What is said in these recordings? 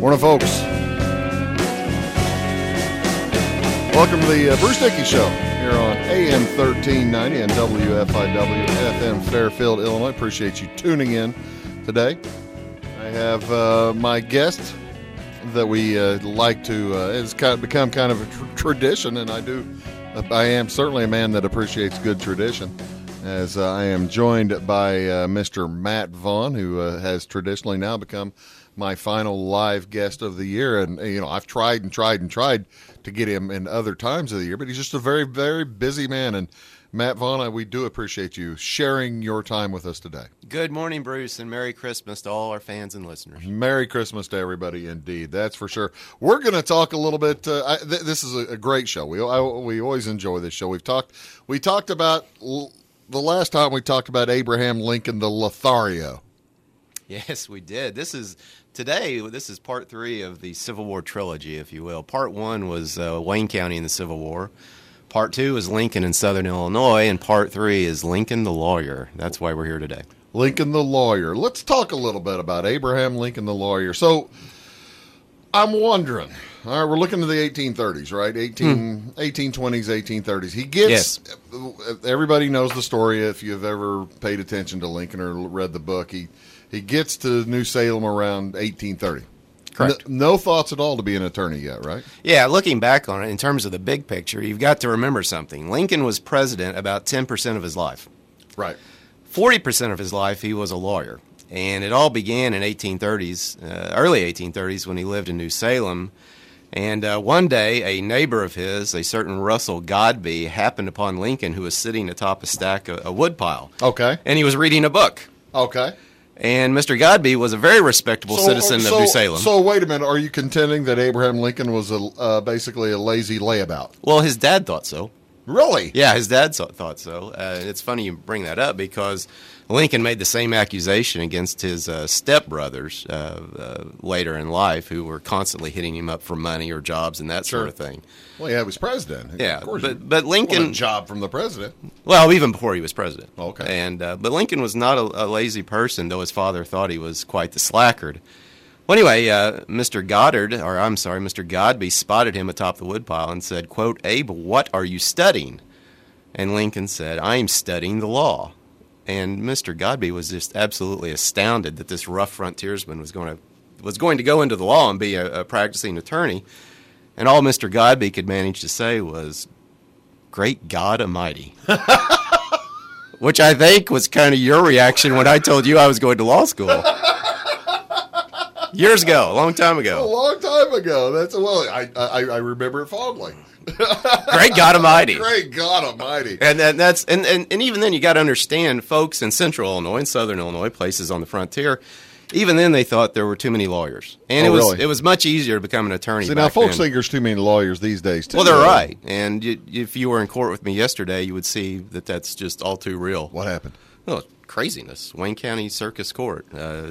Morning, folks. Welcome to the Bruce Dickey Show here on AM 1390 and WFIW FM Fairfield, Illinois. Appreciate you tuning in today. I have my guest that we like to, it's become kind of a tradition, and I am certainly a man that appreciates good tradition, as I am joined by Mr. Matt Vaughn, who has traditionally now become my final live guest of the year. And, you know, I've tried to get him in other times of the year, but he's just a very, very busy man. And Matt Vaughn, we do appreciate you sharing your time with us today. Good morning, Bruce, and Merry Christmas to all our fans and listeners. Merry Christmas to everybody, indeed. That's for sure. We're going to talk a little bit. This is a great show. We always enjoy this show. We talked about, the last time we talked about Abraham Lincoln, the Lothario. Yes, we did. This is part 3 of the Civil War trilogy, if you will. Part 1 was Wayne County in the Civil War. Part 2 is Lincoln in Southern Illinois, and Part 3 is Lincoln the Lawyer. That's why we're here today. Lincoln the Lawyer. Let's talk a little bit about Abraham Lincoln the Lawyer. So, I'm wondering, all right, we're looking to the 1830s, right? 1820s, 1830s. He gets, everybody knows the story if you've ever paid attention to Lincoln or read the book. He gets to New Salem around 1830. Correct. No thoughts at all to be an attorney yet, right? Yeah, looking back on it, in terms of the big picture, you've got to remember something. Lincoln was president about 10% of his life. Right. 40% of his life, he was a lawyer. And it all began in early 1830s, when he lived in New Salem. And one day, a neighbor of his, a certain Russell Godby, happened upon Lincoln, who was sitting atop a stack of a woodpile. Okay. And he was reading a book. Okay. And Mr. Godby was a very respectable citizen of New Salem. So wait a minute. Are you contending that Abraham Lincoln was basically a lazy layabout? Well, his dad thought so. Really? Yeah, his dad thought so. It's funny you bring that up because Lincoln made the same accusation against his stepbrothers later in life, who were constantly hitting him up for money or jobs and that sort of thing. Well, yeah, he was president. Yeah, of course, but Lincoln, a job from the president. Well, even before he was president. Okay. And but Lincoln was not a lazy person, though his father thought he was quite the slackard. Well, anyway, Mr. Godby spotted him atop the woodpile and said, quote, "Abe, what are you studying?" And Lincoln said, "I am studying the law." And Mr. Godby was just absolutely astounded that this rough frontiersman was going to go into the law and be a practicing attorney. And all Mr. Godby could manage to say was, "Great God Almighty." Which I think was kind of your reaction when I told you I was going to law school. Years ago, a long time ago. A long time ago. I remember it fondly. Great God Almighty. Great God Almighty. And even then, you got to understand, folks in Central Illinois and Southern Illinois, places on the frontier, even then they thought there were too many lawyers, and it was much easier to become an attorney. See, now folks think there's too many lawyers these days too. Well, they're right, and if you were in court with me yesterday, you would see that that's just all too real. What happened? Well, craziness. Wayne County Circus Court.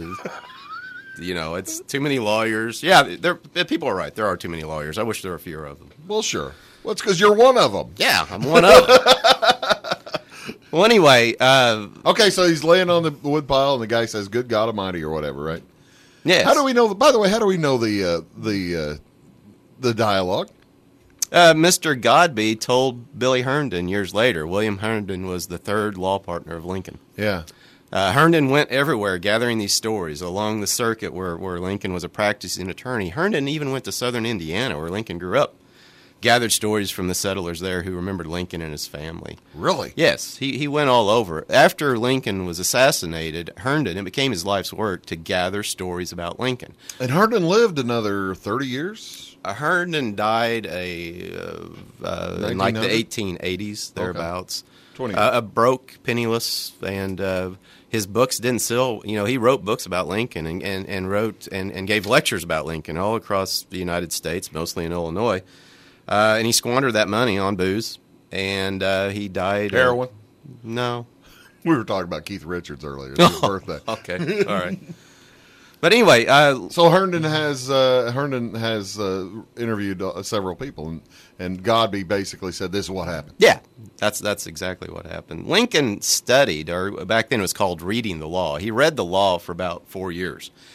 It's too many lawyers. Yeah, people are right. There are too many lawyers. I wish there were fewer of them. Well, sure. Well, it's because you're one of them. Yeah, I'm one of them. Well, anyway. Okay, so he's laying on the woodpile, and the guy says, "Good God Almighty," or whatever, right? Yes. How do we know? By the way, how do we know the dialogue? Mr. Godby told Billy Herndon years later. William Herndon was the third law partner of Lincoln. Yeah. Herndon went everywhere gathering these stories along the circuit where Lincoln was a practicing attorney. Herndon even went to southern Indiana, where Lincoln grew up, gathered stories from the settlers there who remembered Lincoln and his family. Really? Yes, he went all over. After Lincoln was assassinated, it became his life's work to gather stories about Lincoln. And Herndon lived another 30 years? Herndon died in like the 1880s, thereabouts. Okay. Broke, penniless, and his books didn't sell. He wrote books about Lincoln and wrote and gave lectures about Lincoln all across the United States, mostly in Illinois. And he squandered that money on booze, and he died. Heroin? No. We were talking about Keith Richards earlier. It's his birthday. Okay, all right. But anyway, so Herndon has interviewed several people, and Godby basically said this is what happened. Yeah, that's exactly what happened. Lincoln studied, or back then it was called reading the law. He read the law for about 4 years.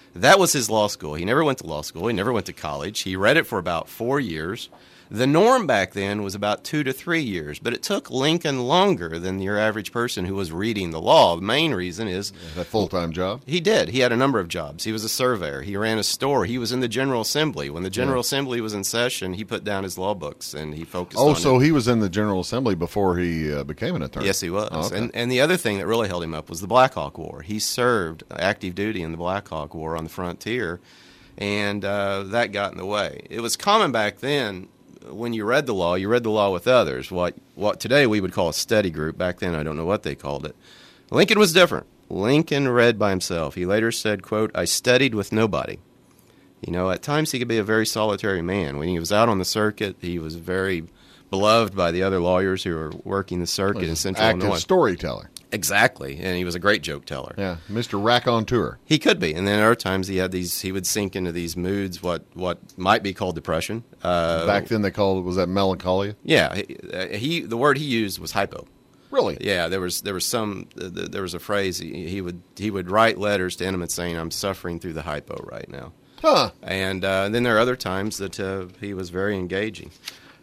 That was his law school. He never went to law school. He never went to college. He read it for about 4 years. The norm back then was about 2 to 3 years, but it took Lincoln longer than your average person who was reading the law. The main reason is That full-time job? he did. He had a number of jobs. He was a surveyor. He ran a store. He was in the General Assembly. When the General Assembly was in session, he put down his law books and he focused on So it. he was in the General Assembly before he became an attorney? Yes, he was. Oh, okay. And the other thing that really held him up was the Black Hawk War. He served active duty in the Black Hawk War on the frontier, and that got in the way. It was common back then. When you read the law with others. What today we would call a study group. Back then, I don't know what they called it. Lincoln was different. Lincoln read by himself. He later said, quote, "I studied with nobody." You know, at times he could be a very solitary man. When he was out on the circuit, he was very beloved by the other lawyers who were working the circuit in Central Active Illinois. storyteller. Exactly, and he was a great joke teller. Yeah, Mr. Raconteur. He could be, and then other times he would sink into these moods, what might be called depression. Back then they called it, was that melancholia? Yeah, the word he used was hypo. Really? Yeah, there was a phrase he would write letters to intimates saying, "I'm suffering through the hypo right now." Huh. And then there are other times that he was very engaging.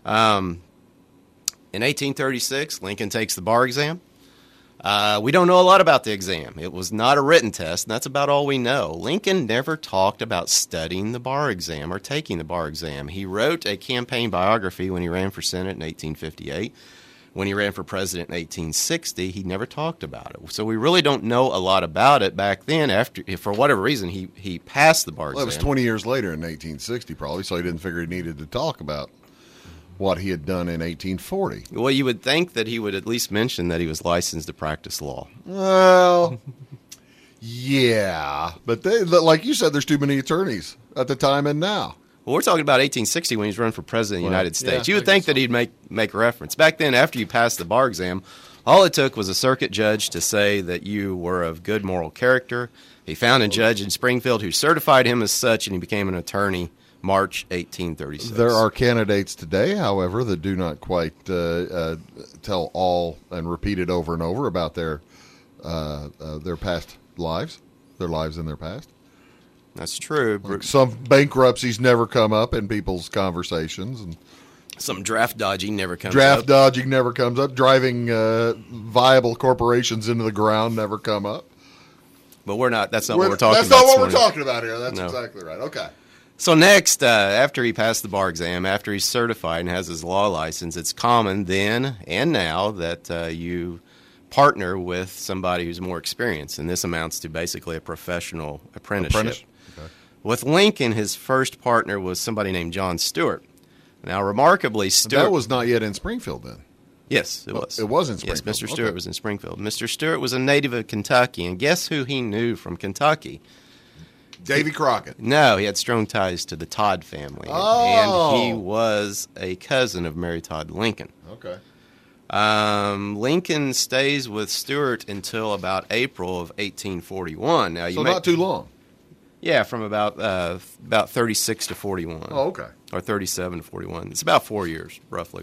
In 1836, Lincoln takes the bar exam. We don't know a lot about the exam. It was not a written test, and that's about all we know. Lincoln never talked about studying the bar exam or taking the bar exam. He wrote a campaign biography when he ran for Senate in 1858. When he ran for president in 1860, he never talked about it. So we really don't know a lot about it back then. After, for whatever reason, he passed the bar Well, it exam. was 20 years later in 1860 probably, so he didn't figure he needed to talk about what he had done in 1840. Well, you would think that he would at least mention that he was licensed to practice law. Well, yeah, but like you said, there's too many attorneys at the time and now. Well, we're talking about 1860 when he's running for president of the United States. yeah, You would I think guess that he'd make reference. Back then, after you passed the bar exam, all it took was a circuit judge to say that you were of good moral character. He found a judge in Springfield who certified him as such, and he became an attorney March 1836. There are candidates today, however, that do not quite tell all and repeat it over and over about their past lives, their lives in their past. That's true. Like some bankruptcies never come up in people's conversations, and Some draft dodging never comes draft up. dodging never comes up. Driving viable corporations into the ground never come up. But we're not. That's not what we're talking about. That's not what this we're morning. talking about here. That's No. exactly right. Okay. So next, after he passed the bar exam, after he's certified and has his law license, it's common then and now that you partner with somebody who's more experienced, and this amounts to basically a professional apprenticeship. Apprentice? Okay. With Lincoln, his first partner was somebody named John Stewart. Now, remarkably, Stewart... That was not yet in Springfield then. Yes, it was. It was in Springfield. Yes, Mr. Okay. Stewart was in Springfield. Mr. Stewart was a native of Kentucky, and guess who he knew from Kentucky? Davy Crockett. No, he had strong ties to the Todd family. Oh. And he was a cousin of Mary Todd Lincoln. Okay. Lincoln stays with Stewart until about April of 1841. Now, So not too long. Yeah, from about 36 to 41. Oh, okay. Or 37 to 41. It's about 4 years, roughly.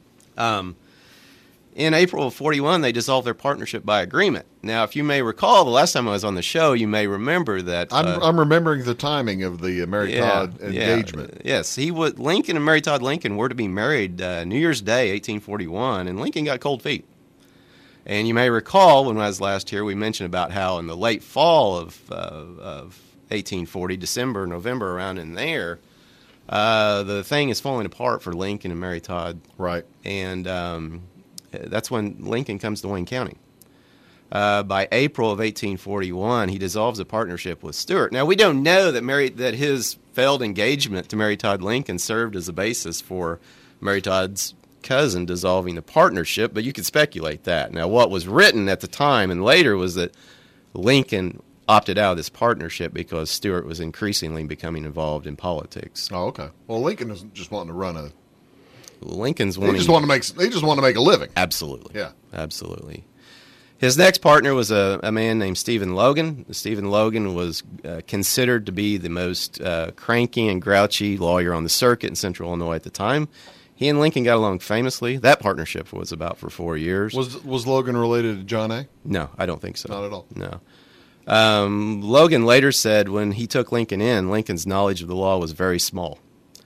In April of 41, they dissolved their partnership by agreement. Now, if you may recall, the last time I was on the show, you may remember that... I'm remembering the timing of the Mary Todd engagement. Yes, Lincoln and Mary Todd Lincoln were to be married New Year's Day, 1841, and Lincoln got cold feet. And you may recall when I was last here, we mentioned about how in the late fall of 1840, December, November, around in there, the thing is falling apart for Lincoln and Mary Todd. Right. And that's when Lincoln comes to Wayne County. By April of 1841, he dissolves a partnership with Stewart. Now, we don't know that his failed engagement to Mary Todd Lincoln served as a basis for Mary Todd's cousin dissolving the partnership, but you could speculate that. Now, what was written at the time and later was that Lincoln opted out of this partnership because Stewart was increasingly becoming involved in politics. Oh, okay. Well, Lincoln isn't just wanting to run a. Lincoln's They wanting... just want to make. They just want to make a living. Absolutely. Yeah. Absolutely. His next partner was a man named Stephen Logan. Stephen Logan was considered to be the most cranky and grouchy lawyer on the circuit in Central Illinois at the time. He and Lincoln got along famously. That partnership was about for 4 years. Was Logan related to John A? No, I don't think so. Not at all. No. Logan later said when he took Lincoln in, Lincoln's knowledge of the law was very small.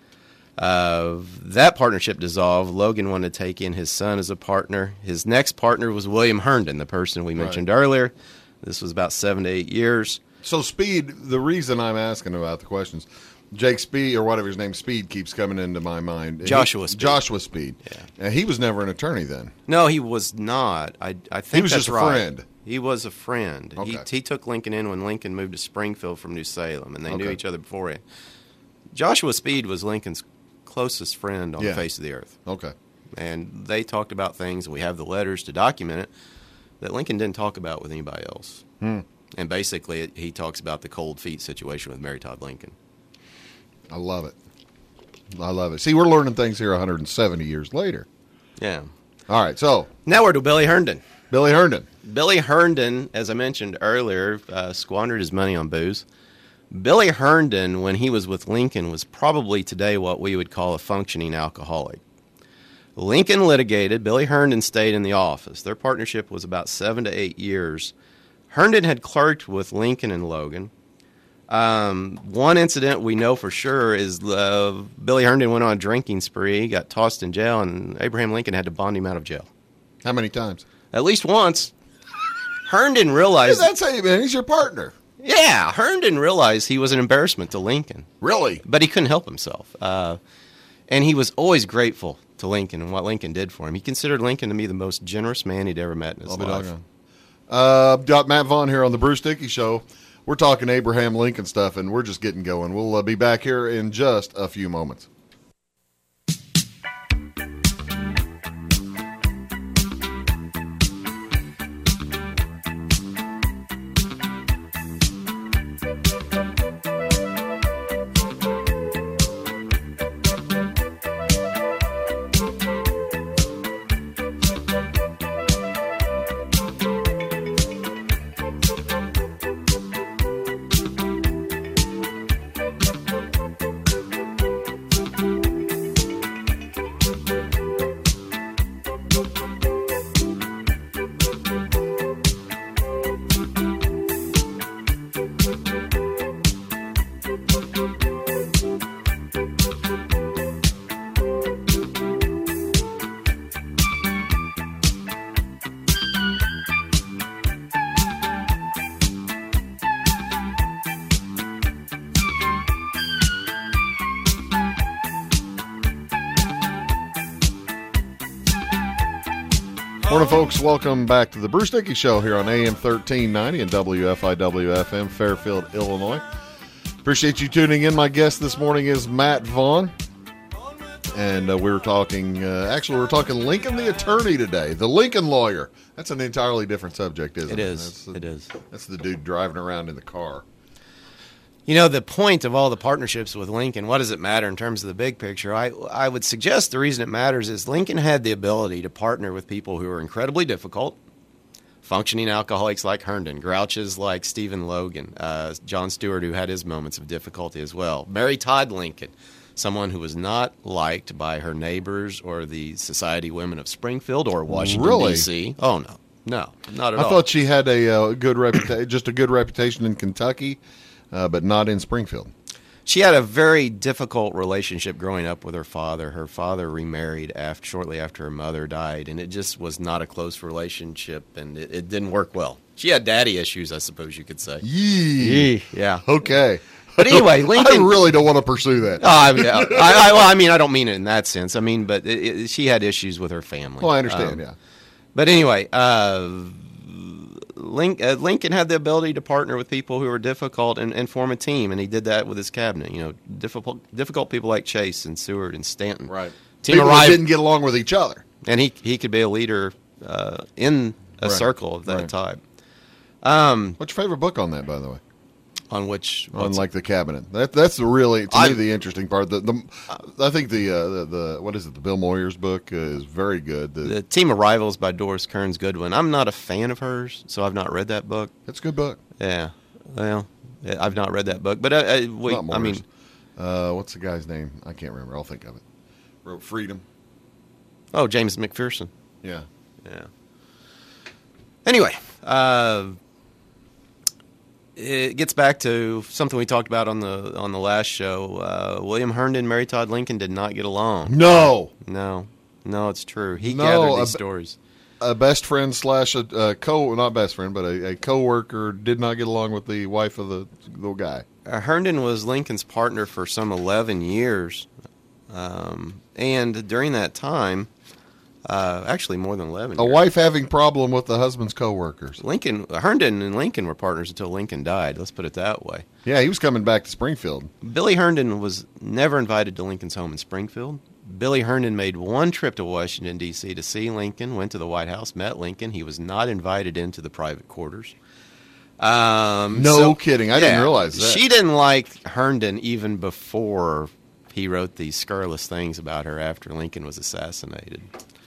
That partnership dissolved. Logan wanted to take in his son as a partner. His next partner was William Herndon, the person we mentioned earlier. This was about 7 to 8 years. So Speed, the reason I'm asking about the questions, Jake Speed, or whatever his name, Speed, keeps coming into my mind. Joshua Speed. Joshua Speed. Yeah. He was never an attorney then. No, he was not. I think He was that's just a right. friend. He was a friend. Okay. He took Lincoln in when Lincoln moved to Springfield from New Salem, and they knew Okay. each other beforehand. Joshua Speed was Lincoln's closest friend on the face of the earth. Okay. And they talked about things, and we have the letters to document it, that Lincoln didn't talk about with anybody else. And basically, he talks about the cold feet situation with Mary Todd Lincoln. I love it. I love it. See, we're learning things here 170 years later. Yeah. All right, so Now we're to Billy Herndon. Billy Herndon. Billy Herndon, as I mentioned earlier, squandered his money on booze. Billy Herndon, when he was with Lincoln, was probably today what we would call a functioning alcoholic. Lincoln litigated. Billy Herndon stayed in the office. Their partnership was about 7 to 8 years. Herndon had clerked with Lincoln and Logan. One incident we know for sure is Billy Herndon went on a drinking spree, got tossed in jail, and Abraham Lincoln had to bond him out of jail. How many times? At least once. Herndon realized... That's how man. He's your partner. Yeah, Herndon realized he was an embarrassment to Lincoln. Really? But he couldn't help himself. And he was always grateful to Lincoln and what Lincoln did for him. He considered Lincoln to be the most generous man he'd ever met in his life. Got Matt Vaughn here on the Bruce Dickey Show. We're talking Abraham Lincoln stuff, and we're just getting going. We'll be back here in just a few moments. Morning, folks. Welcome back to the Bruce Dickey Show here on AM 1390 and WFIW-FM, Fairfield, Illinois. Appreciate you tuning in. My guest this morning is Matt Vaughn. And we were talking, we're talking Lincoln the attorney today, the Lincoln lawyer. That's an entirely different subject, isn't it? It is. That's the dude driving around in the car. You know, the point of all the partnerships with Lincoln, what does it matter in terms of the big picture? I would suggest the reason it matters is Lincoln had the ability to partner with people who were incredibly difficult, functioning alcoholics like Herndon, grouches like Stephen Logan, John Stewart, who had his moments of difficulty as well, Mary Todd Lincoln, someone who was not liked by her neighbors or the Society Women of Springfield or Washington, D.C. Oh, no, not at all. I thought she had a good reputation, just a good reputation in Kentucky. But not in Springfield. She had a very difficult relationship growing up with her father. Her father remarried shortly after her mother died, and it just was not a close relationship, and it didn't work well. She had daddy issues, I suppose you could say. Yee. Yeah. Okay. But anyway, Lincoln... I really don't want to pursue that. I don't mean it in that sense. I mean, but she had issues with her family. Well, I understand, yeah. But anyway... Lincoln had the ability to partner with people who were difficult and form a team, and he did that with his cabinet. You know, difficult people like Chase and Seward and Stanton. Right. People that didn't get along with each other. And he could be a leader in a circle of that type. What's your favorite book on that, by the way? On which? On like the cabinet. That's really to me the interesting part. I think the what is it? The Bill Moyers book is very good. The Team of Rivals by Doris Kearns Goodwin. I'm not a fan of hers, so I've not read that book. It's a good book. Yeah. Well, I've not read that book, but what's the guy's name? I can't remember. I'll think of it. Wrote Freedom. Oh, James McPherson. Yeah. Anyway, it gets back to something we talked about on the last show. William Herndon and Mary Todd Lincoln did not get along. No, it's true. He gathered these stories. A best friend slash not best friend, but a co-worker did not get along with the wife of the little guy. Herndon was Lincoln's partner for some 11 years, and during that time, actually more than 11 years. A wife having problem with the husband's co-workers. Herndon and Lincoln were partners until Lincoln died. Let's put it that way. Yeah, he was coming back to Springfield. Billy Herndon was never invited to Lincoln's home in Springfield. Billy Herndon made one trip to Washington, D.C. to see Lincoln, went to the White House, met Lincoln. He was not invited into the private quarters. No kidding. I didn't realize that. She didn't like Herndon even before he wrote these scurrilous things about her after Lincoln was assassinated.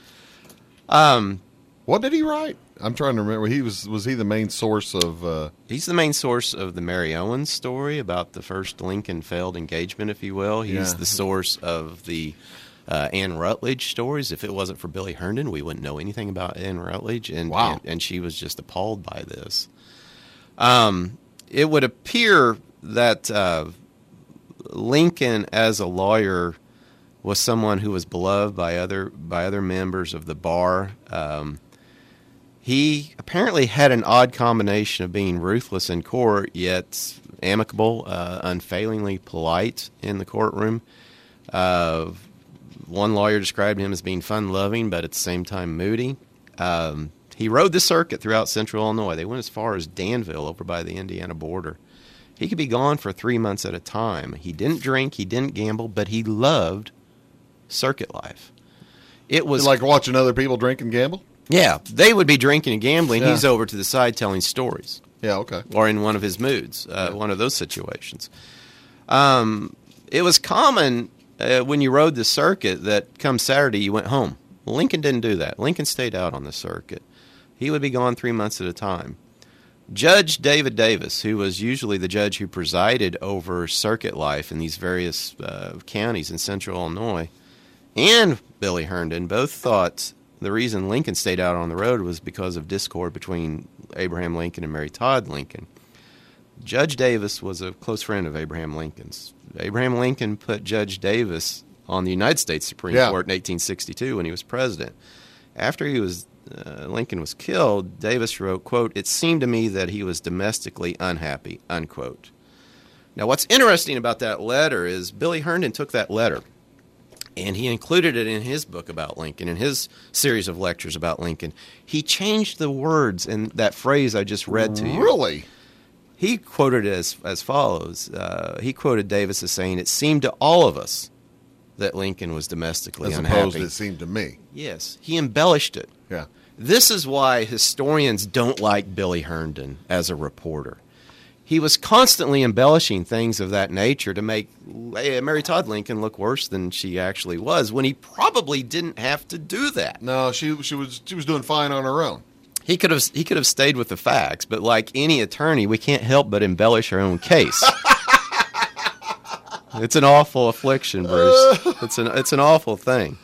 What did he write? I'm trying to remember. Was he the main source of... He's the main source of the Mary Owens story about the first Lincoln failed engagement, if you will. He's the source of the Anne Rutledge stories. If it wasn't for Billy Herndon, we wouldn't know anything about Anne Rutledge. Wow. And she was just appalled by this. It would appear that Lincoln, as a lawyer, was someone who was beloved by other members of the bar. He apparently had an odd combination of being ruthless in court, yet amicable, unfailingly polite in the courtroom. One lawyer described him as being fun-loving, but at the same time moody. He rode the circuit throughout central Illinois. They went as far as Danville, over by the Indiana border. He could be gone for 3 months at a time. He didn't drink, he didn't gamble, but he loved circuit life. It was like watching other people drink and gamble? Yeah, they would be drinking and gambling. Yeah. He's over to the side telling stories. Yeah, okay. Or in one of his moods, one of those situations. It was common when you rode the circuit that come Saturday you went home. Lincoln didn't do that. Lincoln stayed out on the circuit. He would be gone 3 months at a time. Judge David Davis, who was usually the judge who presided over circuit life in these various counties in central Illinois, and Billy Herndon both thought the reason Lincoln stayed out on the road was because of discord between Abraham Lincoln and Mary Todd Lincoln. Judge Davis was a close friend of Abraham Lincoln's. Abraham Lincoln put Judge Davis on the United States Supreme Court in 1862 when he was president. After Lincoln was killed, Davis wrote, quote, "It seemed to me that he was domestically unhappy," unquote. Now, what's interesting about that letter is Billy Herndon took that letter and he included it in his book about Lincoln, in his series of lectures about Lincoln. He changed the words in that phrase I just read to you. Really? He quoted it as follows. He quoted Davis as saying, "It seemed to all of us that Lincoln was domestically unhappy." As opposed to "it seemed to me." Yes. He embellished it. Yeah. This is why historians don't like Billy Herndon as a reporter. He was constantly embellishing things of that nature to make Mary Todd Lincoln look worse than she actually was, when he probably didn't have to do that. No, she was doing fine on her own. He could have stayed with the facts, but like any attorney, we can't help but embellish our own case. It's an awful affliction, Bruce. It's an awful thing.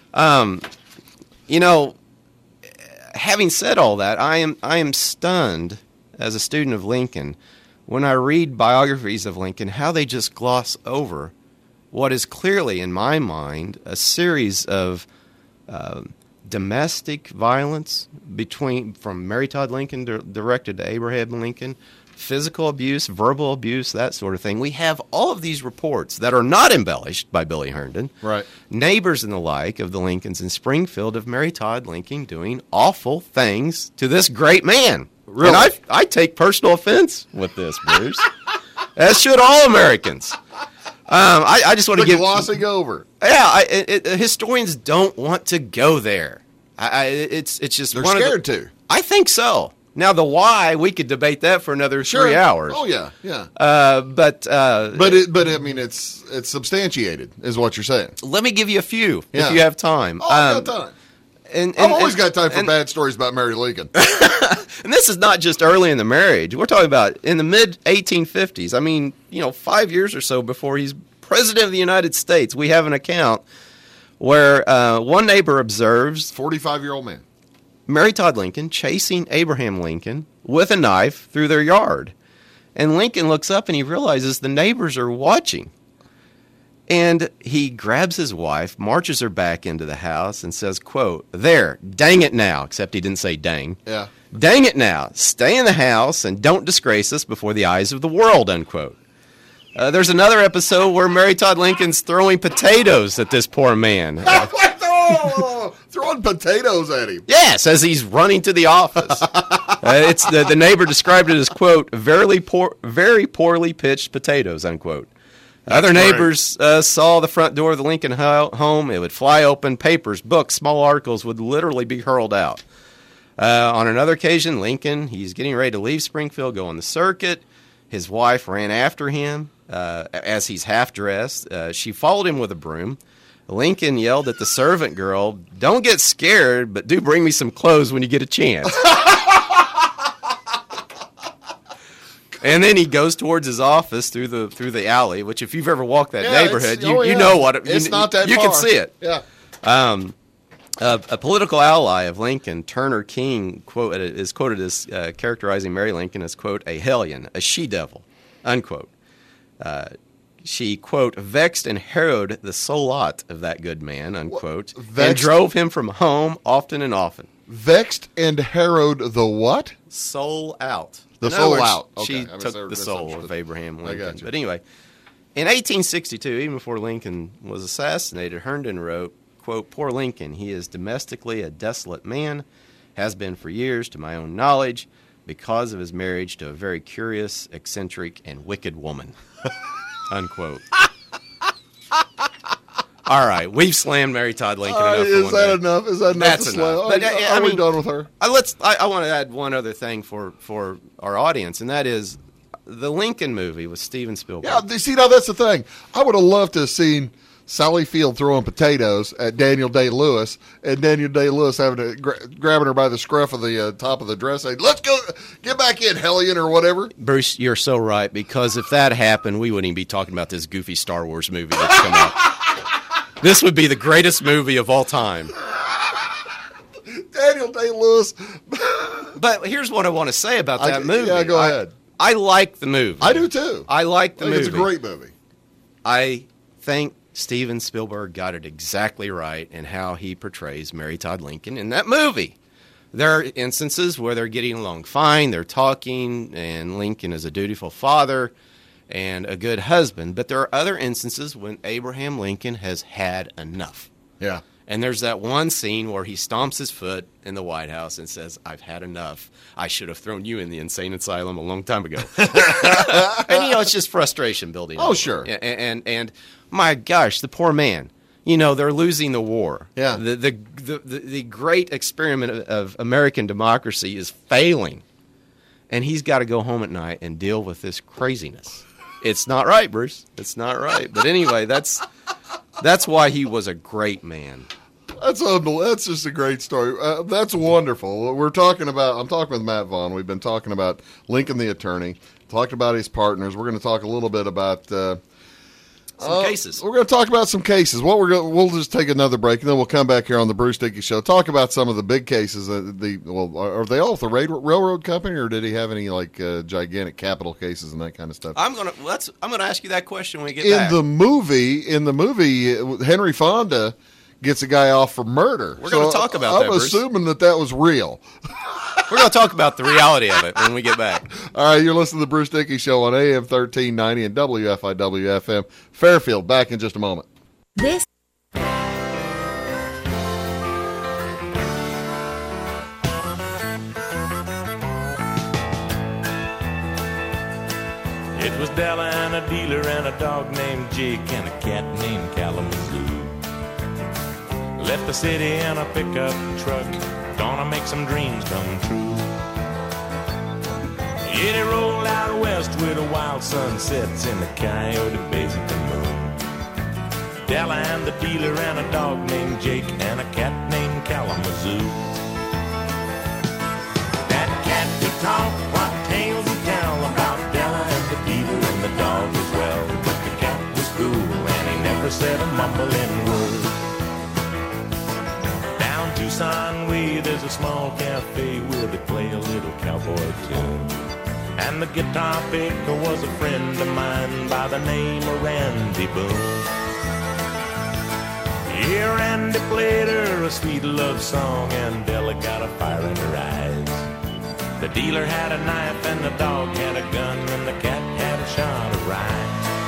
Having said all that, I am stunned as a student of Lincoln when I read biographies of Lincoln, how they just gloss over what is clearly, in my mind, a series of domestic violence from Mary Todd Lincoln directed to Abraham Lincoln, physical abuse, verbal abuse, that sort of thing. We have all of these reports that are not embellished by Billy Herndon. Right. Neighbors and the like of the Lincolns in Springfield of Mary Todd Lincoln doing awful things to this great man. Really? And I take personal offense with this, Bruce. As should all Americans. I just want to give glossing over. Yeah, historians don't want to go there. It's just they're scared to. I think so. Now the why, we could debate that for another 3 hours. Oh yeah, yeah. But I mean, it's substantiated, is what you're saying. Let me give you a few if you have time. Oh, I've got time. I've always got time for bad stories about Mary Lincoln. And this is not just early in the marriage. We're talking about in the mid-1850s. I mean, 5 years or so before he's president of the United States, we have an account where one neighbor observes 45-year-old man, Mary Todd Lincoln chasing Abraham Lincoln with a knife through their yard. And Lincoln looks up and he realizes the neighbors are watching. And he grabs his wife, marches her back into the house, and says, quote, "There, dang it now," except he didn't say dang. Yeah. "Dang it now, stay in the house and don't disgrace us before the eyes of the world," unquote. There's another episode where Mary Todd Lincoln's throwing potatoes at this poor man. Throwing potatoes at him. Yes, as he's running to the office. It's the neighbor described it as, quote, very poorly pitched potatoes," unquote. Other neighbors saw the front door of the Lincoln home. It would fly open. Papers, books, small articles would literally be hurled out. On another occasion, Lincoln, he's getting ready to leave Springfield, go on the circuit. His wife ran after him as he's half-dressed. She followed him with a broom. Lincoln yelled at the servant girl, "Don't get scared, but do bring me some clothes when you get a chance." And then he goes towards his office through the alley, which if you've ever walked that neighborhood, you know what it's not that you far. can see it. Yeah. A political ally of Lincoln, Turner King, is quoted as characterizing Mary Lincoln as, quote, "a hellion, a she-devil," unquote. She, quote, "vexed and harrowed the soul lot of that good man," unquote, and drove him from home often and often. Vexed and harrowed the what? Soul out. The soul out. Okay. She took the soul of Abraham Lincoln. But anyway, in 1862, even before Lincoln was assassinated, Herndon wrote, quote, "Poor Lincoln, he is domestically a desolate man, has been for years to my own knowledge, because of his marriage to a very curious, eccentric, and wicked woman," unquote. All right, we've slammed Mary Todd Lincoln enough. Is that enough? Is that enough? That's to slam? enough. But, are we done with her? I want to add one other thing for our audience, and that is the Lincoln movie with Steven Spielberg. Yeah, see, now that's the thing. I would have loved to have seen Sally Field throwing potatoes at Daniel Day-Lewis, and Daniel Day-Lewis having to grabbing her by the scruff of the top of the dress, saying, "Let's go, get back in, hellion," or whatever. Bruce, you're so right, because if that happened, we wouldn't even be talking about this goofy Star Wars movie that's come out. This would be the greatest movie of all time. Daniel Day-Lewis. But here's what I want to say about that movie. Yeah, go ahead. I like the movie. I do too. I like the movie. It's a great movie. I think Steven Spielberg got it exactly right in how he portrays Mary Todd Lincoln in that movie. There are instances where they're getting along fine, they're talking, and Lincoln is a dutiful father and a good husband. But there are other instances when Abraham Lincoln has had enough. Yeah. And there's that one scene where he stomps his foot in the White House and says, "I've had enough. I should have thrown you in the insane asylum a long time ago." And, it's just frustration building up. Oh, sure. And my gosh, the poor man. They're losing the war. Yeah. The great experiment of American democracy is failing. And he's got to go home at night and deal with this craziness. It's not right, Bruce. It's not right. But anyway, that's why he was a great man. That's just a great story. That's wonderful. I'm talking with Matt Vaughn. We've been talking about Lincoln the attorney, talked about his partners. We're going to talk a little bit about some cases. We're going to talk about some cases. We'll just take another break, and then we'll come back here on the Bruce Dickey Show. Talk about some of the big cases. Are they all with the railroad company, or did he have any gigantic capital cases and that kind of stuff? I'm going to ask you that question when we get back. In the movie, Henry Fonda gets a guy off for murder. We're going to talk about that, I'm assuming that was real. We're going to talk about the reality of it when we get back. All right, you're listening to the Bruce Dickey Show on AM 1390 and WFIW-FM Fairfield. Back in just a moment. This It was Della and a dealer and a dog named Jake and a cat named Kalamazoo. Left the city in a pickup truck, gonna make some dreams come true. Yeah, they rolled out west with the wild sunsets in the Coyote Basin moon. Della and the dealer and a dog named Jake and a cat named Kalamazoo. That cat could talk, what tales he'd tell about Della and the dealer and the dog as well. But the cat was cool and he never said a mumbling word. Down Tucson way there's a small cafe where they play a little cowboy tune. And the guitar picker was a friend of mine by the name of Randy Boone. Yeah, Randy played her a sweet love song, and Della got a fire in her eyes. The dealer had a knife, and the dog had a gun, and the cat had a shot of rye.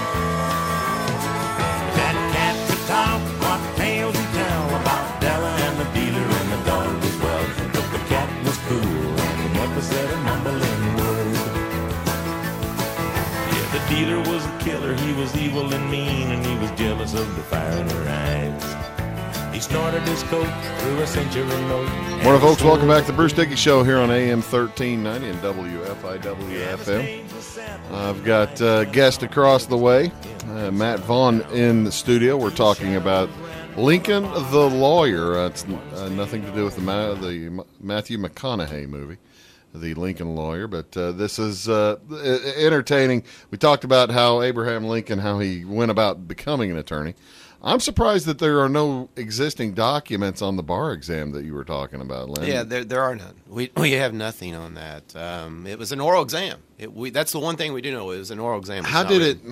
That cat could talk what tales he tell about Della and the dealer and the dog as well. But the cat was cool, and he never said a mumbling word. Yeah, the dealer was a killer, he was evil and mean, and he was jealous of the fire in her eyes. He snorted his coat through a century note. Morning, folks. Welcome back to the Bruce Dickey Show here on AM 1390 and WFIW FM. I've got guest across the way, Matt Vaughn in the studio. We're talking about Lincoln the Lawyer. It's nothing to do with the Matthew McConaughey movie, The Lincoln Lawyer, but this is entertaining. We talked about how Abraham Lincoln, how he went about becoming an attorney. I'm surprised that there are no existing documents on the bar exam that you were talking about, Lynn. Yeah, there are none. We have nothing on that. It was an oral exam. That's the one thing we do know. It was an oral exam. How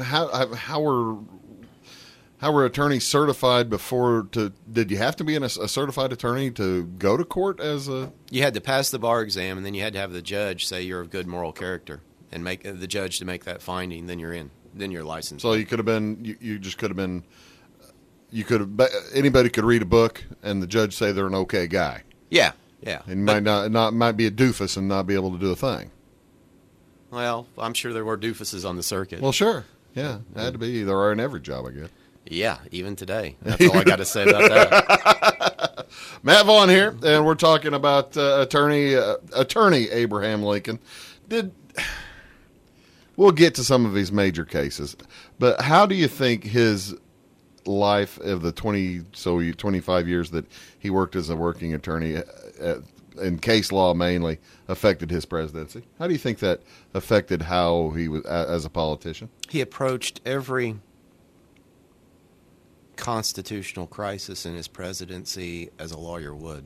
were attorneys certified before? Did you have to be a certified attorney to go to court as a? You had to pass the bar exam, and then you had to have the judge say you're of good moral character, and make the judge to make that finding. Then you're in. Then you're licensed. So you could have been. You just could have been. You could have. Anybody could read a book, and the judge say they're an okay guy. Yeah. And might be a doofus and not be able to do a thing. Well, I'm sure there were doofuses on the circuit. Well, sure. Yeah, it had to be. There are in every job, I guess. Yeah, even today. That's all I got to say about that. Matt Vaughn here, and we're talking about attorney Abraham Lincoln. We'll get to some of his major cases, but how do you think his life of the 25 years that he worked as a working attorney in case law mainly affected his presidency? How do you think that affected how he was as a politician? He approached every constitutional crisis in his presidency as a lawyer would.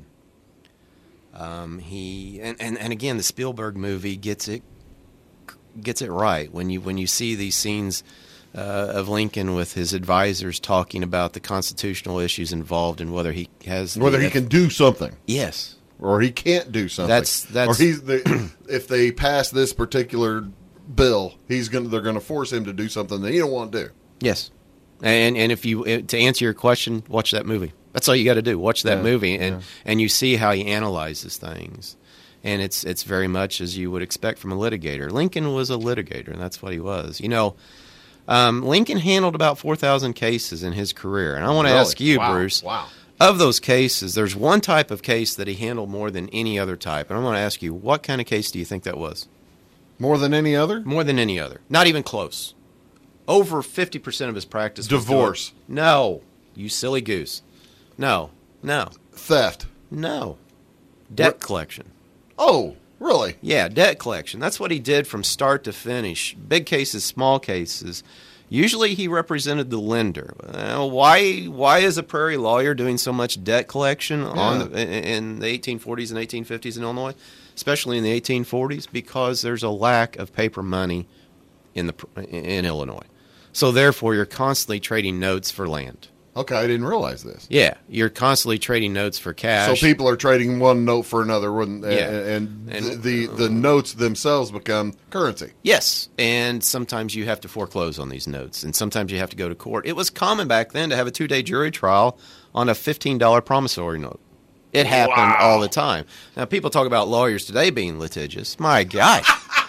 He again, the Spielberg movie gets it right when you see these scenes of Lincoln with his advisors talking about the constitutional issues involved and whether he can do something. Yes. Or he can't do something. That's or if they pass this particular bill, they're going to force him to do something that he don't want to do. Yes. And if you to answer your question, watch that movie. That's all you got to do. Watch that movie and you see how he analyzes things. And it's very much as you would expect from a litigator. Lincoln was a litigator, and that's what he was. Lincoln handled about 4,000 cases in his career. And I want to ask you, Bruce, of those cases, there's one type of case that he handled more than any other type. And I want to ask you, what kind of case do you think that was? More than any other? More than any other. Not even close. Over 50% of his practice was divorce. No, you silly goose. No. Theft. No. Debt collection. Oh, really? Yeah, debt collection. That's what he did from start to finish. Big cases, small cases. Usually he represented the lender. Why is a prairie lawyer doing so much debt collection in the 1840s and 1850s in Illinois, especially in the 1840s? Because there's a lack of paper money in Illinois. So therefore, you're constantly trading notes for land. Okay, I didn't realize this. Yeah, you're constantly trading notes for cash. So people are trading one note for another, and the notes themselves become currency. Yes, and sometimes you have to foreclose on these notes, and sometimes you have to go to court. It was common back then to have a 2-day jury trial on a $15 promissory note. It happened all the time. Now, people talk about lawyers today being litigious. My gosh.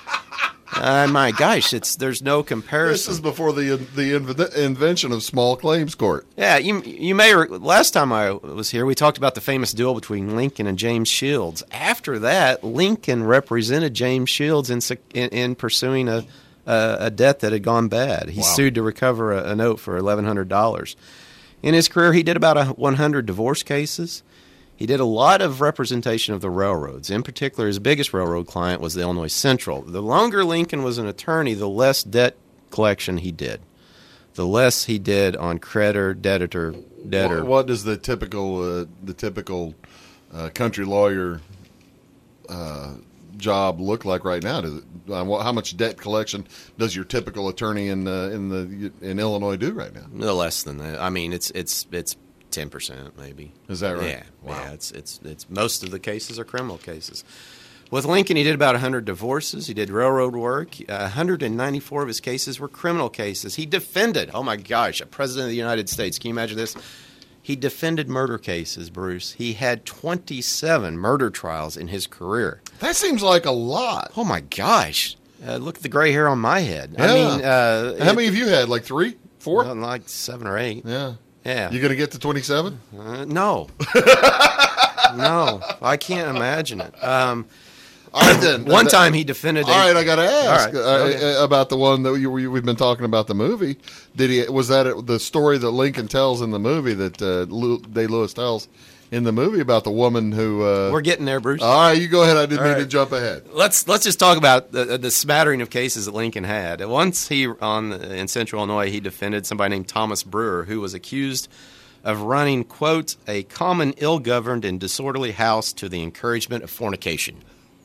There's no comparison. This is before the invention of small claims court. Yeah, you may. Last time I was here, we talked about the famous duel between Lincoln and James Shields. After that, Lincoln represented James Shields in pursuing a debt that had gone bad. He sued to recover a note for $1,100. In his career, he did about 100 divorce cases. He did a lot of representation of the railroads. In particular, his biggest railroad client was the Illinois Central. The longer Lincoln was an attorney, the less debt collection he did. The less he did on creditor, debtor. What does the typical country lawyer job look like right now? Does it, how much debt collection does your typical attorney in Illinois do right now? No less than that. I mean, it's 10% maybe. Is that right? Yeah. Wow. Yeah. It's most of the cases are criminal cases. With Lincoln, he did about 100 divorces. He did railroad work. 194 of his cases were criminal cases. He defended, oh my gosh, a president of the United States. Can you imagine this? He defended murder cases, Bruce. He had 27 murder trials in his career. That seems like a lot. Oh my gosh. Look at the gray hair on my head. Yeah. I mean, how many have you had? Like 3, 4? Like 7 or 8. Yeah. Yeah. You going to get to 27? No. No. I can't imagine it. All right, then. One time he defended. All right, I got to ask Okay. about the one that we've been talking about the movie. Was that the story that Lincoln tells in the movie that Day-Lewis tells in the movie about the woman who? We're getting there, Bruce. All right, you go ahead. I didn't mean to jump ahead. Let's just talk about the smattering of cases that Lincoln had. Once in Central Illinois, he defended somebody named Thomas Brewer, who was accused of running, quote, a common ill-governed and disorderly house to the encouragement of fornication.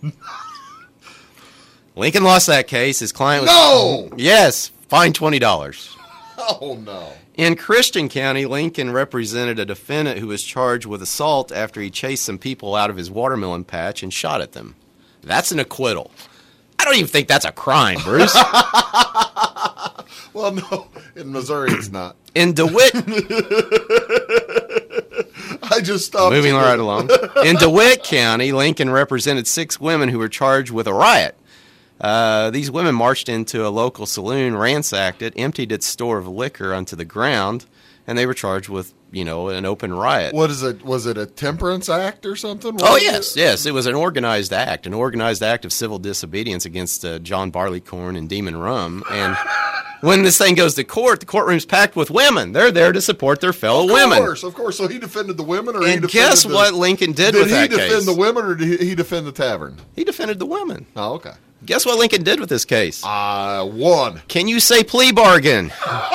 Lincoln lost that case. His client was... No! Yes, fined $20. Oh, no. In Christian County, Lincoln represented a defendant who was charged with assault after he chased some people out of his watermelon patch and shot at them. That's an acquittal. I don't even think that's a crime, Bruce. Well, no. In Missouri, it's not. In DeWitt... I just stopped. Moving right along. In DeWitt County, Lincoln represented 6 women who were charged with a riot. These women marched into a local saloon, ransacked it, emptied its store of liquor onto the ground, and they were charged with, an open riot. What is it? Was it a temperance act or something? Yes. It was an organized act of civil disobedience against John Barleycorn and Demon Rum. And when this thing goes to court, the courtroom's packed with women. They're there to support their fellow women. Of course. So he defended the women, or and guess what Lincoln did with that case? Did he defend the women, or did he defend the tavern? He defended the women. Oh, okay. Guess what Lincoln did with this case? Won. Can you say plea bargain?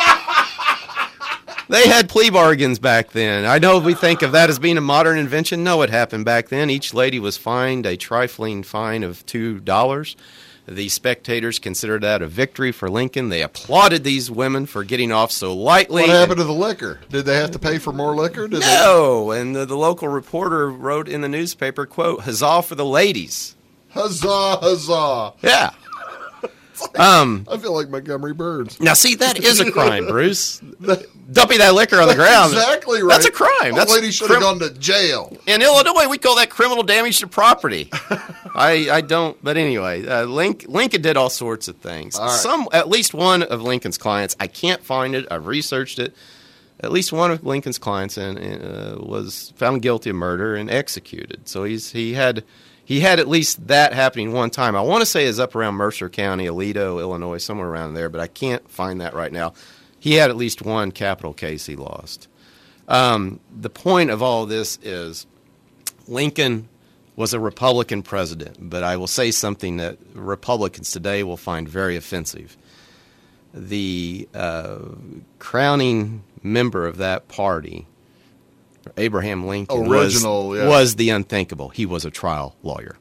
They had plea bargains back then. I know we think of that as being a modern invention. No, it happened back then. Each lady was fined a trifling fine of $2. The spectators considered that a victory for Lincoln. They applauded these women for getting off so lightly. What happened to the liquor? Did they have to pay for more liquor? No. And the local reporter wrote in the newspaper, quote, "Huzzah for the ladies." Huzzah, huzzah. Yeah. I feel like Montgomery Burns. Now, see, that is a crime, Bruce. Dumping that liquor on the ground. Exactly right. That's a crime. That lady should have gone to jail. In Illinois, we call that criminal damage to property. I don't, but anyway, Lincoln did all sorts of things. Right. At least one of Lincoln's clients, I can't find it, I've researched it, at least one of Lincoln's clients was found guilty of murder and executed. So he had at least that happening one time. I want to say it's up around Mercer County, Aledo, Illinois, somewhere around there, but I can't find that right now. He had at least one capital case he lost. The point of all this is Lincoln was a Republican president, but I will say something that Republicans today will find very offensive. The crowning member of that party, Abraham Lincoln, was the unthinkable. He was a trial lawyer.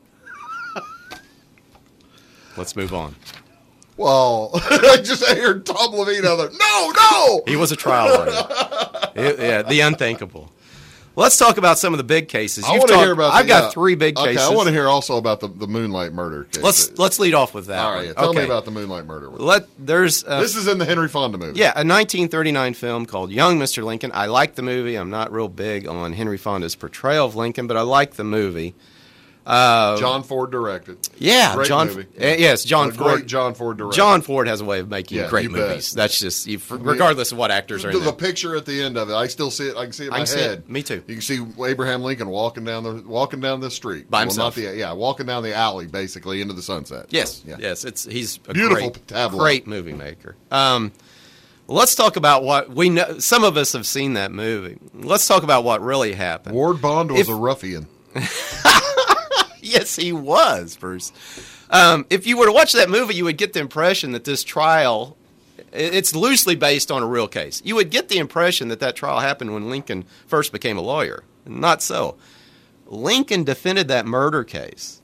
Let's move on. Well, I just heard Tom Levine out there. No! He was a trial lawyer. The unthinkable. Let's talk about some of the big cases. I want to hear about. I've got 3 big cases. I want to hear also about the Moonlight murder case. Let's lead off with that. All right, tell me about the Moonlight murder. This is in the Henry Fonda movie. Yeah, a 1939 film called Young Mr. Lincoln. I like the movie. I'm not real big on Henry Fonda's portrayal of Lincoln, but I like the movie. John Ford directed. Yeah, great movie. Yes, John Ford. Great John Ford directed. John Ford has a way of making great movies. Bet. That's just regardless of what actors are in the picture at the end of it. I still see it. I can see it in my head. Me too. You can see Abraham Lincoln walking down the street by himself. Walking down the alley, basically into the sunset. Yes, so, yes. He's a beautiful great movie maker. Let's talk about what we know. Some of us have seen that movie. Let's talk about what really happened. Ward Bond was a ruffian. Yes, he was, Bruce. If you were to watch that movie, you would get the impression that this trial, it's loosely based on a real case. You would get the impression that trial happened when Lincoln first became a lawyer. Not so. Lincoln defended that murder case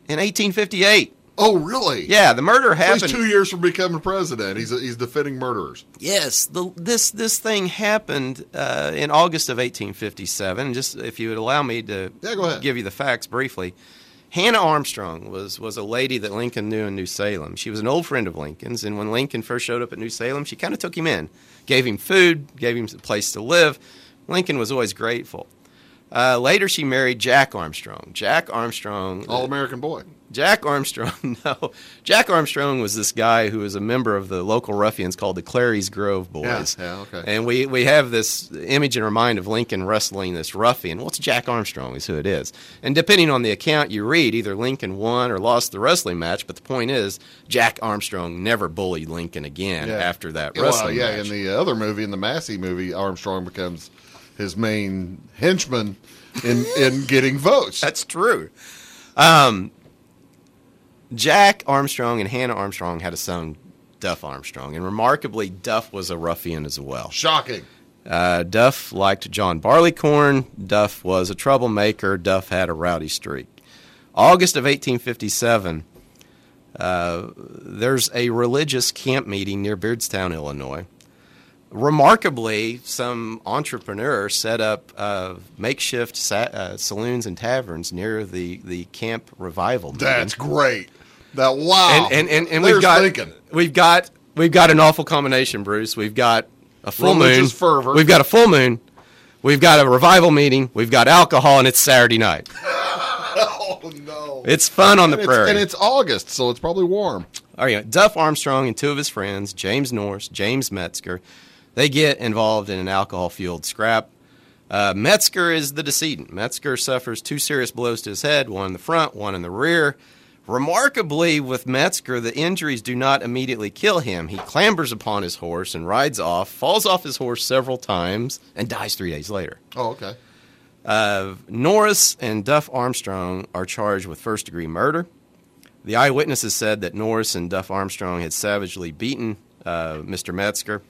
in 1858. Oh, really? Yeah, the murder So happened. he's 2 years from becoming president. He's defending murderers. Yes, this thing happened in August of 1857. And just if you would allow me to go ahead. give you the facts briefly, Hannah Armstrong was a lady that Lincoln knew in New Salem. She was an old friend of Lincoln's, and when Lincoln first showed up at New Salem, she kind of took him in, gave him food, gave him a place to live. Lincoln was always grateful. Later, she married Jack Armstrong. Jack Armstrong, All-American boy. Jack Armstrong, no. Jack Armstrong was this guy who was a member of the local ruffians called the Clary's Grove Boys. Yeah, okay. And we have this image in our mind of Lincoln wrestling this ruffian. Well, it's Jack Armstrong is who it is. And depending on the account you read, either Lincoln won or lost the wrestling match, but the point is Jack Armstrong never bullied Lincoln again after that wrestling match. In the other movie, in the Massey movie, Armstrong becomes his main henchman in getting votes. That's true. Jack Armstrong and Hannah Armstrong had a son, Duff Armstrong, and remarkably, Duff was a ruffian as well. Shocking. Duff liked John Barleycorn. Duff was a troublemaker. Duff had a rowdy streak. August of 1857, there's a religious camp meeting near Beardstown, Illinois. Remarkably, some entrepreneur set up makeshift saloons and taverns near the camp revival meeting. That's great. Wow. And we've got an awful combination, Bruce. We've got a full religious moon. Fervor. We've got a full moon. We've got a revival meeting. We've got alcohol, and it's Saturday night. Oh no! It's fun on the prairie, and it's August, so it's probably warm. All right, Duff Armstrong and two of his friends, James Norris, James Metzger, they get involved in an alcohol-fueled scrap. Metzger is the decedent. Metzger suffers 2 serious blows to his head, one in the front, one in the rear. Remarkably, with Metzger, the injuries do not immediately kill him. He clambers upon his horse and rides off, falls off his horse several times, and dies 3 days later. Oh, okay. Norris and Duff Armstrong are charged with first-degree murder. The eyewitnesses said that Norris and Duff Armstrong had savagely beaten Mr. Metzger.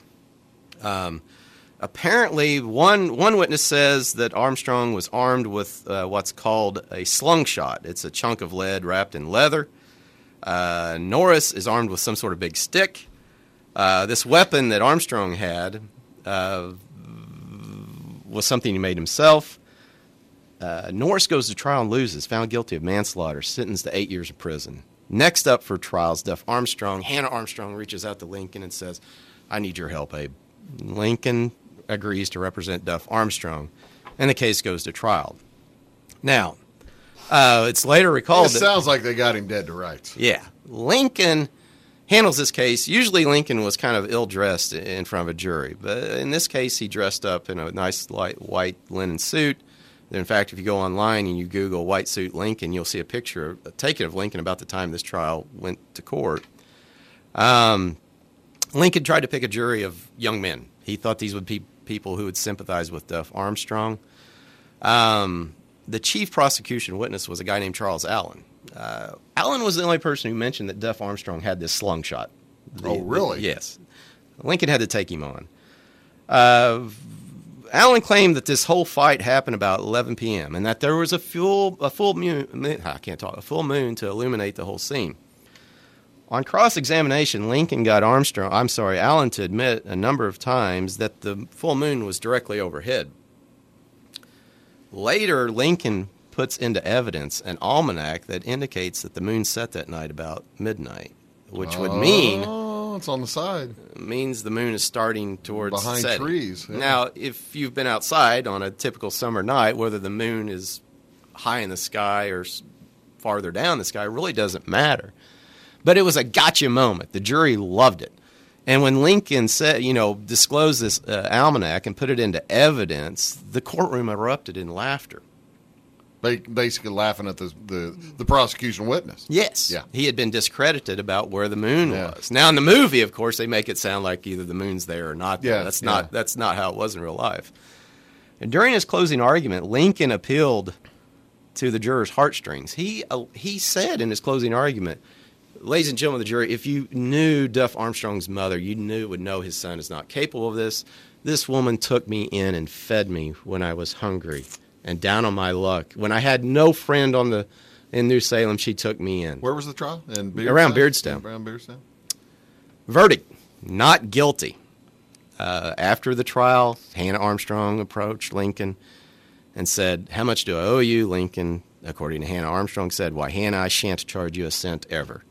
Apparently, one witness says that Armstrong was armed with what's called a slungshot. It's a chunk of lead wrapped in leather. Norris is armed with some sort of big stick. This weapon that Armstrong had was something he made himself. Norris goes to trial and loses, found guilty of manslaughter, sentenced to 8 years of prison. Next up for trials, Duff Armstrong. Hannah Armstrong reaches out to Lincoln and says, "I need your help, Abe." Lincoln agrees to represent Duff Armstrong, and the case goes to trial. Now, it's later recalled It sounds like they got him dead to rights. Yeah. Lincoln handles this case. Usually Lincoln was kind of ill-dressed in front of a jury, but in this case he dressed up in a nice light white linen suit. In fact, if you go online and you Google white suit Lincoln, you'll see a picture taken of Lincoln about the time this trial went to court. Lincoln tried to pick a jury of young men. He thought these would be people who would sympathize with Duff Armstrong. The chief prosecution witness was a guy named Charles Allen. Allen was the only person who mentioned that Duff Armstrong had this slungshot. Oh, really? Yes. Lincoln had to take him on. Allen claimed that this whole fight happened about 11 p.m. and that there was a full moon to illuminate the whole scene. On cross-examination, Lincoln got Allen to admit a number of times that the full moon was directly overhead. Later, Lincoln puts into evidence an almanac that indicates that the moon set that night about midnight, which would mean... Oh, it's on the side. Means the moon is starting towards behind setting. Trees. Yeah. Now, if you've been outside on a typical summer night, whether the moon is high in the sky or farther down the sky really doesn't matter. But it was a gotcha moment. The jury loved it. And when Lincoln said, disclosed this almanac and put it into evidence, the courtroom erupted in laughter. Basically laughing at the prosecution witness. Yes. Yeah. He had been discredited about where the moon was. Now, in the movie, of course, they make it sound like either the moon's there or not there. Yeah, That's not how it was in real life. And during his closing argument, Lincoln appealed to the jurors' heartstrings. He said in his closing argument, "Ladies and gentlemen of the jury, if you knew Duff Armstrong's mother, you would know his son is not capable of this. This woman took me in and fed me when I was hungry and down on my luck. When I had no friend on the in New Salem. She took me in. Where was the trial? In Beardstown? Around Beardstown. Around Beardstown. Verdict, not guilty. After the trial, Hannah Armstrong approached Lincoln and said, "How much do I owe you?" Lincoln, according to Hannah Armstrong, said, "Why, Hannah, I shan't charge you a cent ever."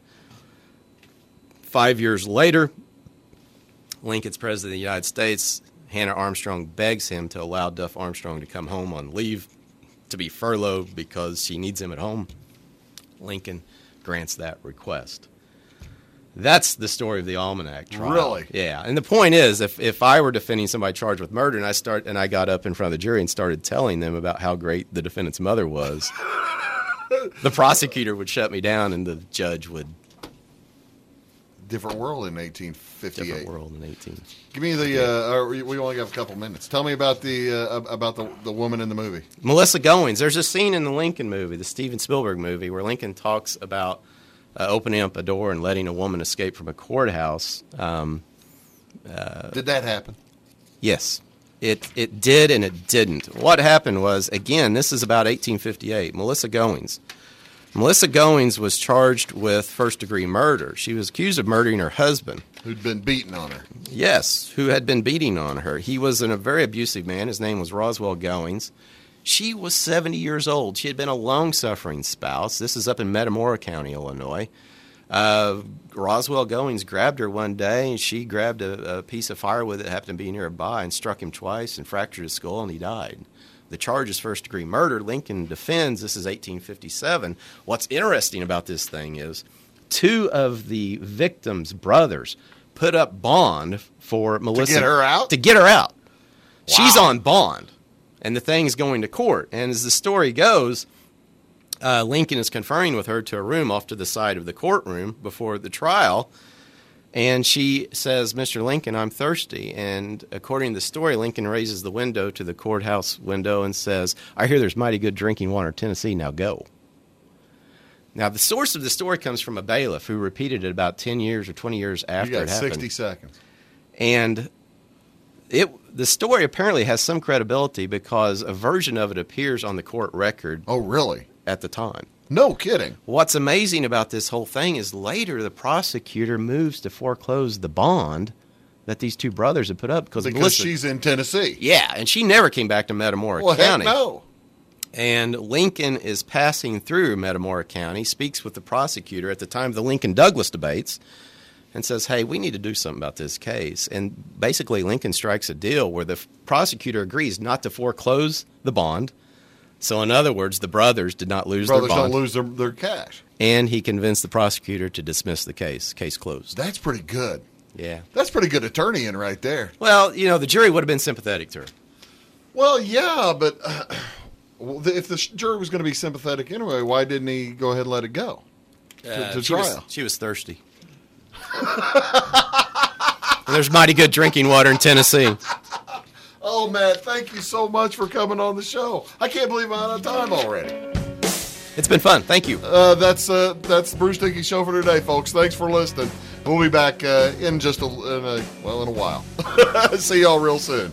5 years later, Lincoln's president of the United States. Hannah Armstrong begs him to allow Duff Armstrong to come home on leave to be furloughed because she needs him at home. Lincoln grants that request. That's the story of the Almanac trial. Really? Yeah. And the point is, if I were defending somebody charged with murder and I got up in front of the jury and started telling them about how great the defendant's mother was, the prosecutor would shut me down and the judge would. Different world in 1858. Different world in 18. Give me the. We only have a couple minutes. Tell me about the woman in the movie. Melissa Goings. There's a scene in the Lincoln movie, the Steven Spielberg movie, where Lincoln talks about opening up a door and letting a woman escape from a courthouse. Did that happen? Yes, it did and it didn't. What happened was, again, this is about 1858. Melissa Goings. Melissa Goings was charged with first-degree murder. She was accused of murdering her husband. Who'd been beating on her. Yes, who had been beating on her. He was a very abusive man. His name was Roswell Goings. She was 70 years old. She had been a long-suffering spouse. This is up in Metamora County, Illinois. Roswell Goings grabbed her one day, and she grabbed a piece of firewood that happened to be nearby and struck him twice and fractured his skull, and he died. The charge is first-degree murder. Lincoln defends. This is 1857. What's interesting about this thing is two of the victims' brothers put up bond for Melissa. To get her out? To get her out. Wow. She's on bond, and the thing is going to court. And as the story goes, Lincoln is conferring with her to a room off to the side of the courtroom before the trial. And she says, "Mr. Lincoln, I'm thirsty." And according to the story, Lincoln raises the window to the courthouse window and says, "I hear there's mighty good drinking water in Tennessee. Now go." Now, the source of the story comes from a bailiff who repeated it about 10 years or 20 years after You got it happened. 60 seconds. And the story apparently has some credibility because a version of it appears on the court record Oh, really? at the time. No kidding. What's amazing about this whole thing is later the prosecutor moves to foreclose the bond that these two brothers had put up because Melissa, she's in Tennessee. yeah, and she never came back to Metamora County. Heck no. And Lincoln is passing through Metamora County, speaks with the prosecutor at the time of the Lincoln-Douglas debates, and says, "Hey, we need to do something about this case." And basically Lincoln strikes a deal where the prosecutor agrees not to foreclose the bond. So in other words, the brothers did not lose their bond. Brothers don't lose their cash. And he convinced the prosecutor to dismiss the case. Case closed. That's pretty good. Yeah. That's pretty good attorneying right there. Well, the jury would have been sympathetic to her. Well, yeah, but if the jury was going to be sympathetic anyway, why didn't he go ahead and let it go to trial? She was thirsty. There's mighty good drinking water in Tennessee. Oh, Matt, thank you so much for coming on the show. I can't believe I'm out of time already. It's been fun. Thank you. That's the Bruce Dickey Show for today, folks. Thanks for listening. We'll be back in a while. See y'all real soon.